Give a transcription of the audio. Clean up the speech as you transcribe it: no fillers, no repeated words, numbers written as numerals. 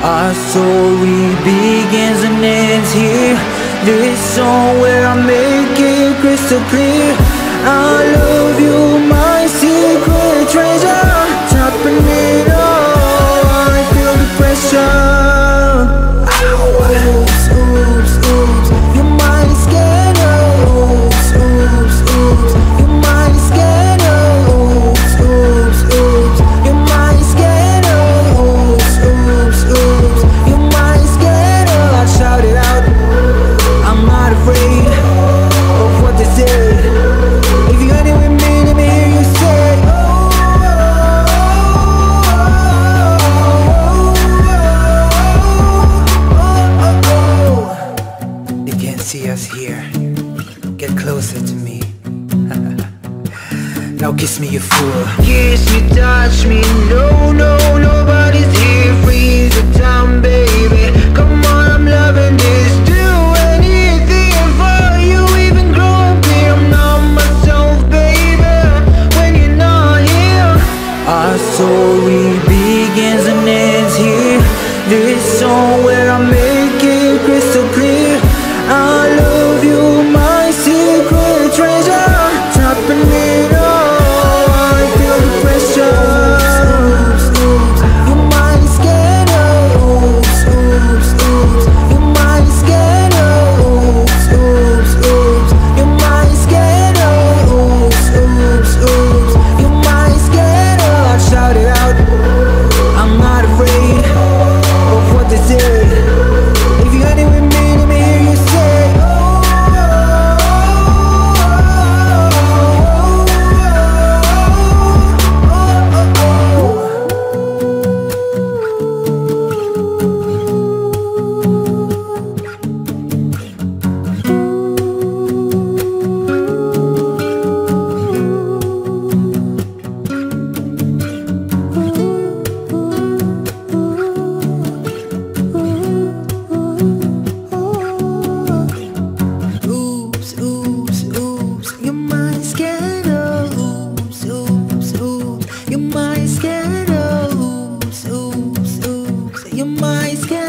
Our story begins and ends here. This song where I make it crystal clear. I love you, my secret treasure. Tapping it all, I feel the pressure. Oops, oops, oops, you're my scanner. Oops, oops, oops, you're my scanner. Oops, oops, oops, you're my scanner. Oops, oops, oops, you're my scanner. I shout it out, I'm not afraid of what they say. If you're any with me, let me hear you say, oh. You can't see us here, get closer to me. Now kiss me, you fool. Kiss me, touch me, no, no, nobody's here. Freeze the time, baby. Come on, I'm loving this. Do anything for you, even grow up here. I'm not myself, baby, when you're not here. Our story begins and ends here. This song where I make it crystal clear. I love you, my secret treasure. Tapping it all, I feel the pressure. Oops, oops, you're my scanner. Oops, oops, oops, you're my scanner. Oops, oops, oops, you're my scanner. Oops, oops, oops, you're my scanner. I shout it out, I'm not afraid of what they say. If you're any with me, let me hear you say, oops, oops, oops, you're my scanner. Oops, oops, oops, you're my scanner. Oops, oops, oops, you're my scanner.